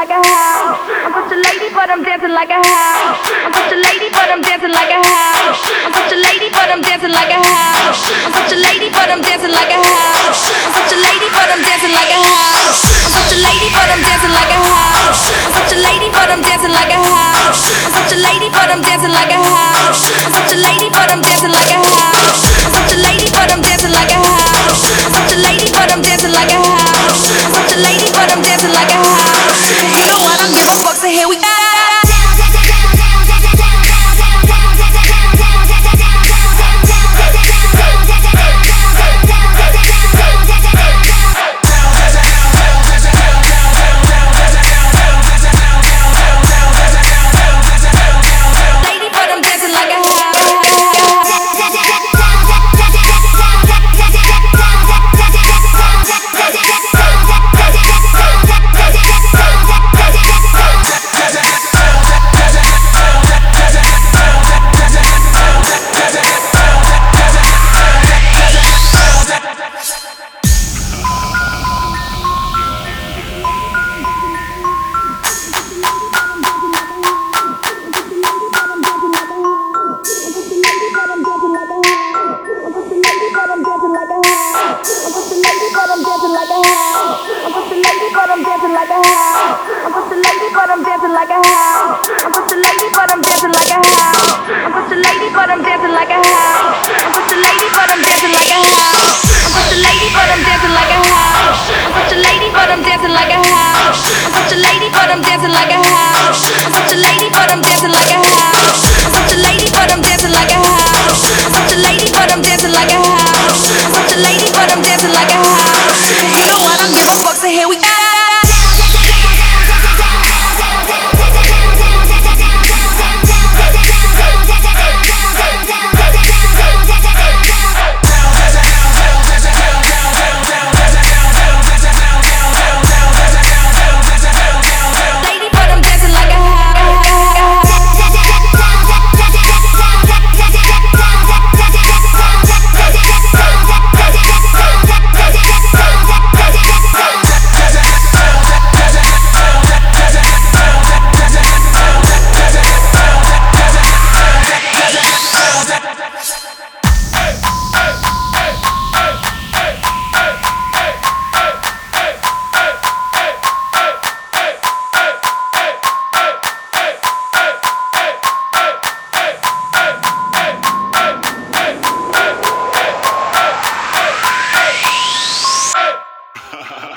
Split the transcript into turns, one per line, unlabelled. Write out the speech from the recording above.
like a house. I'm such a lady, but I'm dancing like a house. I'm such a lady, but I'm dancing like a house. I'm such a lady, but I'm dancing like a house. I'm such a lady, but I'm dancing like a house. I'm such a lady, but I'm dancing like a house. I'm such a lady, but I'm dancing like a house. I'm such a lady, but I'm dancing like a house. I'm such a lady, but I'm dancing like a house. I'm such a lady, but I'm dancing like a house. I'm such a lady, but I'm dancing like a house. I'm such a lady, but I'm dancing like a house. I'm such a lady, but I'm dancing like a house. You know I don't give a fuck, so here we go. Here we go.
Ha ha ha.